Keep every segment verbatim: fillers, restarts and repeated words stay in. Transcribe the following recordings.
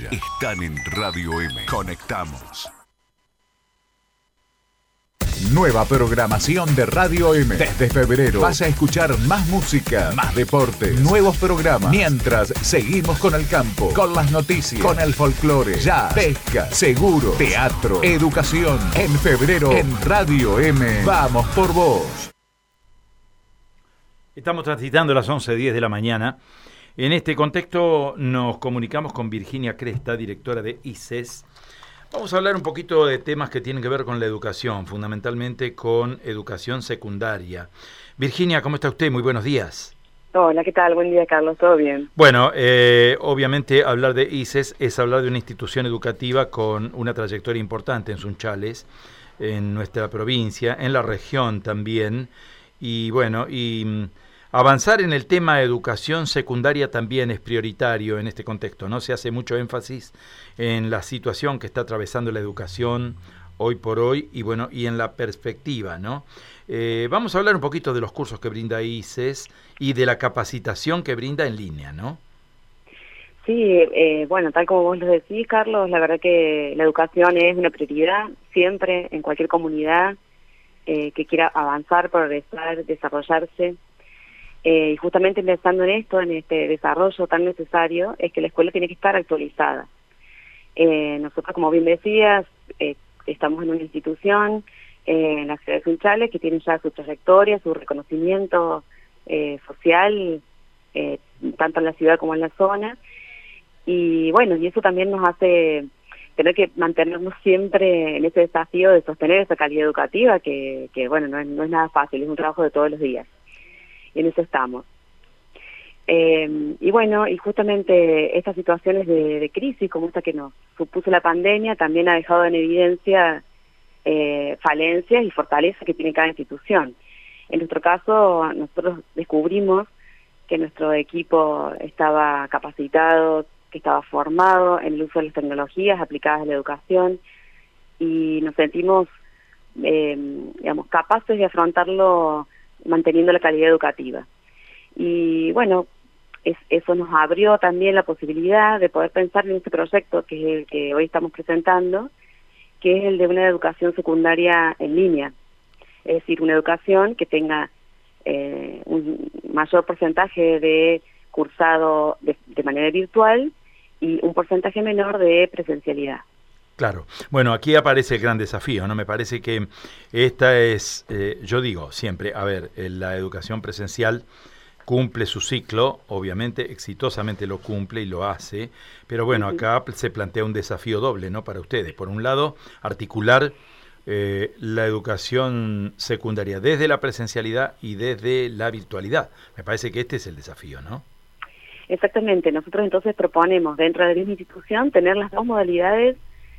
están en Radio M. Conectamos. Nueva programación de Radio M. Desde febrero vas a escuchar más música, más deporte, nuevos programas. Mientras seguimos con el campo, con las noticias, con el folclore, jazz, pesca, seguro, teatro, educación. En febrero, en Radio M, vamos por vos. Estamos transitando las once diez de la mañana. En este contexto nos comunicamos con Virginia Cresta, directora de I C E S. Vamos a hablar un poquito de temas que tienen que ver con la educación, fundamentalmente con educación secundaria. Virginia, ¿cómo está usted? Muy buenos días. Hola, ¿qué tal? Buen día, Carlos. ¿Todo bien? Bueno, eh, obviamente hablar de I C E S es hablar de una institución educativa con una trayectoria importante en Sunchales, en nuestra provincia, en la región también. Y bueno, y avanzar en el tema de educación secundaria también es prioritario en este contexto, ¿no? Se hace mucho énfasis en la situación que está atravesando la educación hoy por hoy y bueno, y en la perspectiva, ¿no? Eh, vamos a hablar un poquito de los cursos que brinda I C E S y de la capacitación que brinda en línea, ¿no? Sí, eh, bueno, tal como vos lo decís, Carlos, la verdad que la educación es una prioridad siempre en cualquier comunidad eh, que quiera avanzar, progresar, desarrollarse. Eh, y justamente pensando en esto, en este desarrollo tan necesario, es que la escuela tiene que estar actualizada. Eh, nosotros, como bien decías, eh, estamos en una institución eh, en la ciudad de Sunchales que tiene ya su trayectoria, su reconocimiento eh, social, eh, tanto en la ciudad como en la zona. Y bueno, y eso también nos hace tener que mantenernos siempre en ese desafío de sostener esa calidad educativa que, que bueno, no es, no es nada fácil, es un trabajo de todos los días. Y en eso estamos. Eh, y bueno, y justamente estas situaciones de, de crisis, como esta que nos supuso la pandemia, también ha dejado en evidencia eh, falencias y fortalezas que tiene cada institución. En nuestro caso, nosotros descubrimos que nuestro equipo estaba capacitado, que estaba formado en el uso de las tecnologías aplicadas a la educación y nos sentimos, eh, digamos, capaces de afrontarlo manteniendo la calidad educativa. Y bueno, es, eso nos abrió también la posibilidad de poder pensar en este proyecto que es el que hoy estamos presentando, que es el de una educación secundaria en línea, es decir, una educación que tenga eh, un mayor porcentaje de cursado de, de manera virtual y un porcentaje menor de presencialidad. Claro. Bueno, aquí aparece el gran desafío, ¿no? Me parece que esta es, eh, yo digo siempre, a ver, eh, la educación presencial cumple su ciclo, obviamente exitosamente lo cumple y lo hace, pero bueno, acá se plantea un desafío doble, ¿no? Para ustedes. Por un lado, articular eh, la educación secundaria desde la presencialidad y desde la virtualidad. Me parece que este es el desafío, ¿no? Exactamente. Nosotros entonces proponemos dentro de la misma institución tener las dos modalidades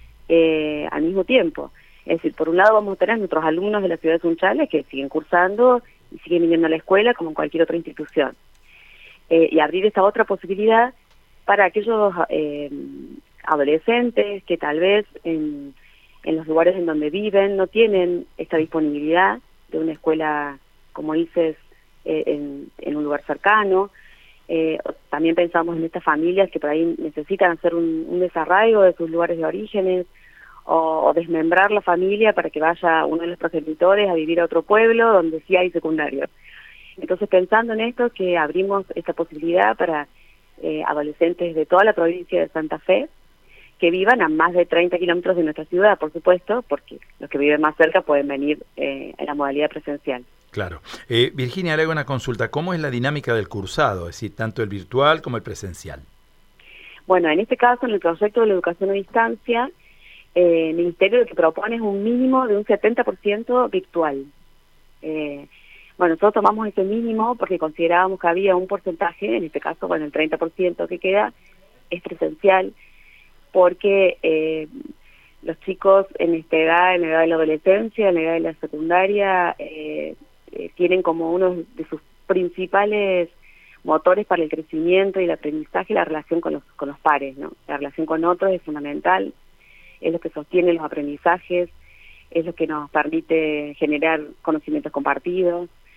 Eh, al mismo tiempo. Es decir, por un lado vamos a tener nuestros alumnos de la ciudad de Sunchales que siguen cursando y siguen viniendo a la escuela como en cualquier otra institución. Eh, y abrir esta otra posibilidad para aquellos eh, adolescentes que tal vez en, en los lugares en donde viven no tienen esta disponibilidad de una escuela, como dices, eh, en, en un lugar cercano. Eh, también pensamos en estas familias que por ahí necesitan hacer un, un desarraigo de sus lugares de orígenes o, o desmembrar la familia para que vaya uno de los progenitores a vivir a otro pueblo donde sí hay secundario. Entonces, pensando en esto, que abrimos esta posibilidad para eh, adolescentes de toda la provincia de Santa Fe que vivan a más de treinta kilómetros de nuestra ciudad, por supuesto, porque los que viven más cerca pueden venir eh, en la modalidad presencial. Claro. Eh, Virginia, le hago una consulta. ¿Cómo es la dinámica del cursado? Es decir, tanto el virtual como el presencial. Bueno, en este caso, en el proyecto de la educación a distancia, eh, el Ministerio lo que propone es un mínimo de un setenta por ciento virtual. Eh, bueno, nosotros tomamos ese mínimo porque considerábamos que había un porcentaje, en este caso, bueno, el treinta por ciento que queda es presencial, porque eh, los chicos en esta edad, en la edad de la adolescencia, en la edad de la secundaria, eh, eh, tienen como uno de sus principales motores para el crecimiento y el aprendizaje la relación con los, con los pares, ¿no? La relación con otros es fundamental, es lo que sostiene los aprendizajes, es lo que nos permite generar conocimientos compartidos.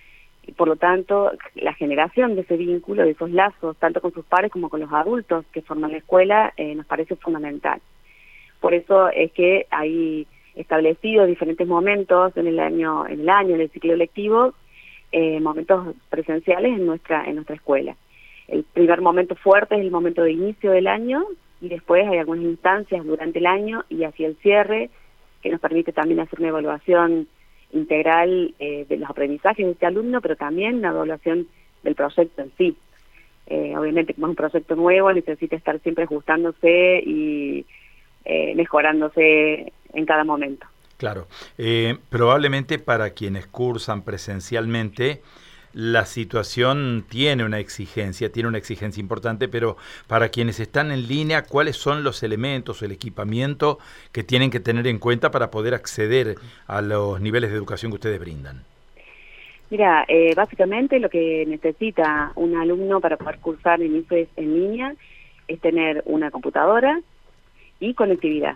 y por lo tanto la generación de ese vínculo, de esos lazos, tanto con sus pares como con los adultos que forman la escuela, eh, nos parece fundamental. Por eso es que hay establecido diferentes momentos en el año, en el año, en el ciclo lectivo, eh, momentos presenciales en nuestra, en nuestra escuela. El primer momento fuerte es el momento de inicio del año, y después hay algunas instancias durante el año y hacia el cierre, que nos permite también hacer una evaluación integral eh, de los aprendizajes de este alumno, pero también una evaluación del proyecto en sí. Eh, obviamente, como es un proyecto nuevo, necesita estar siempre ajustándose y eh, mejorándose en cada momento. Claro. Eh, probablemente para quienes cursan presencialmente, la situación tiene una exigencia, tiene una exigencia importante, pero para quienes están en línea, ¿cuáles son los elementos o el equipamiento que tienen que tener en cuenta para poder acceder a los niveles de educación que ustedes brindan? Mira, eh, básicamente lo que necesita un alumno para poder cursar en I F E S en línea es tener una computadora y conectividad,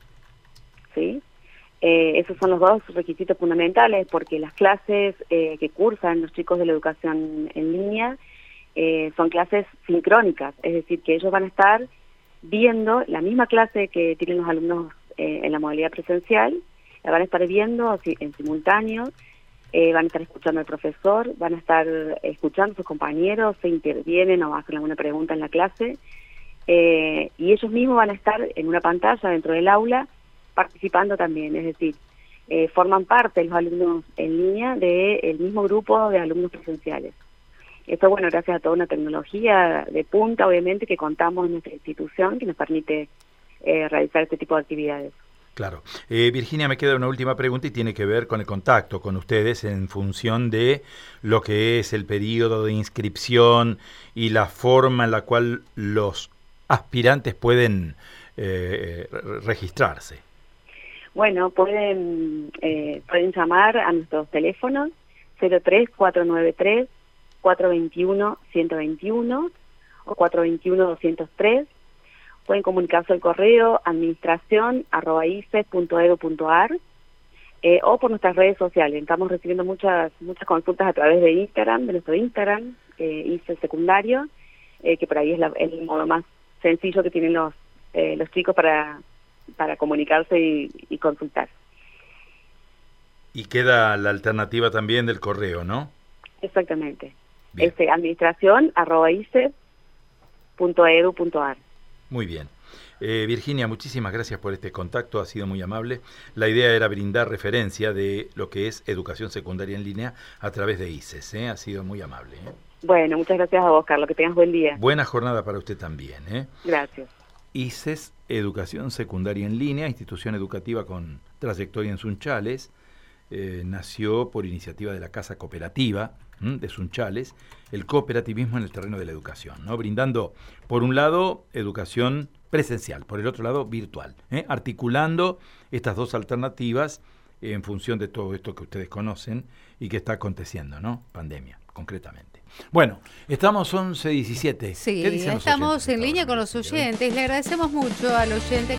¿sí? Eh, esos son los dos requisitos fundamentales, porque las clases eh, que cursan los chicos de la educación en línea eh, son clases sincrónicas, es decir, que ellos van a estar viendo la misma clase que tienen los alumnos eh, en la modalidad presencial, la van a estar viendo en simultáneo, eh, van a estar escuchando al profesor, van a estar escuchando a sus compañeros, se intervienen o hacen alguna pregunta en la clase, eh, y ellos mismos van a estar en una pantalla dentro del aula participando también, es decir, eh, forman parte los alumnos en línea del mismo grupo de alumnos presenciales. Esto, bueno, gracias a toda una tecnología de punta, obviamente, que contamos en nuestra institución, que nos permite eh, realizar este tipo de actividades. Claro. Eh, Virginia, me queda una última pregunta y tiene que ver con el contacto con ustedes en función de lo que es el periodo de inscripción y la forma en la cual los aspirantes pueden eh, registrarse. Bueno, pueden eh, pueden llamar a nuestros teléfonos cero tres cuatro nueve tres cuatro dos uno uno dos uno o cuatro dos uno dos cero tres. Pueden comunicarse al correo administración arroba ice punto edu punto ar eh, o por nuestras redes sociales. Estamos recibiendo muchas muchas consultas a través de Instagram, de nuestro Instagram, eh, ice secundario, eh, que por ahí es la, el modo más sencillo que tienen los eh, los chicos para para comunicarse y, y consultar. Y queda la alternativa también del correo, ¿no? Exactamente. Bien. Este, administración arroba ice punto edu punto ar. Muy bien. Eh, Virginia, muchísimas gracias por este contacto, ha sido muy amable. La idea era brindar referencia de lo que es educación secundaria en línea a través de I C E S, ¿eh? Ha sido muy amable, ¿eh? Bueno, muchas gracias a vos, Carlos, que tengas buen día. Buena jornada para usted también, ¿eh? Gracias. I C E S, Educación Secundaria en Línea, institución educativa con trayectoria en Sunchales, eh, nació por iniciativa de la Casa Cooperativa ¿m? de Sunchales, el cooperativismo en el terreno de la educación, ¿no? Brindando, por un lado, educación presencial, por el otro lado, virtual, ¿eh? articulando estas dos alternativas en función de todo esto que ustedes conocen y que está aconteciendo, ¿no? Pandemia, concretamente. Bueno, estamos once diecisiete. Sí, ¿Qué dicen los estamos oyentes en línea con los oyentes. Le agradecemos mucho al oyente